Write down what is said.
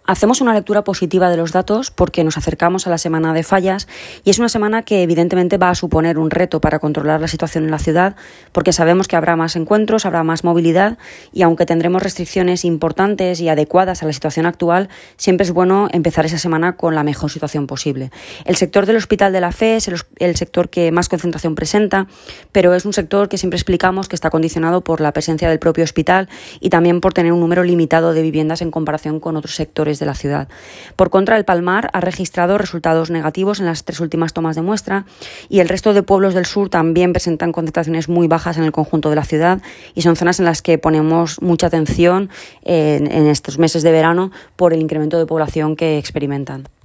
Hacemos una lectura positiva de los datos porque nos acercamos a la semana de fallas y es una semana que evidentemente va a suponer un reto para controlar la situación en la ciudad porque sabemos que habrá más encuentros, habrá más movilidad y aunque tendremos restricciones importantes y adecuadas a la situación actual, siempre es bueno empezar esa semana con la mejor situación posible. El sector del Hospital de la Fe es el sector que más concentración presenta, pero es un sector que siempre explicamos que está condicionado por la presencia del propio hospital y también por tener un número limitado de viviendas en comparación con otros sectores de la ciudad. Por contra, el Palmar ha registrado resultados negativos en las 3 últimas tomas de muestra y el resto de pueblos del sur también presentan concentraciones muy bajas en el conjunto de la ciudad y son zonas en las que ponemos mucha atención en estos meses de verano por el incremento de población que experimentan.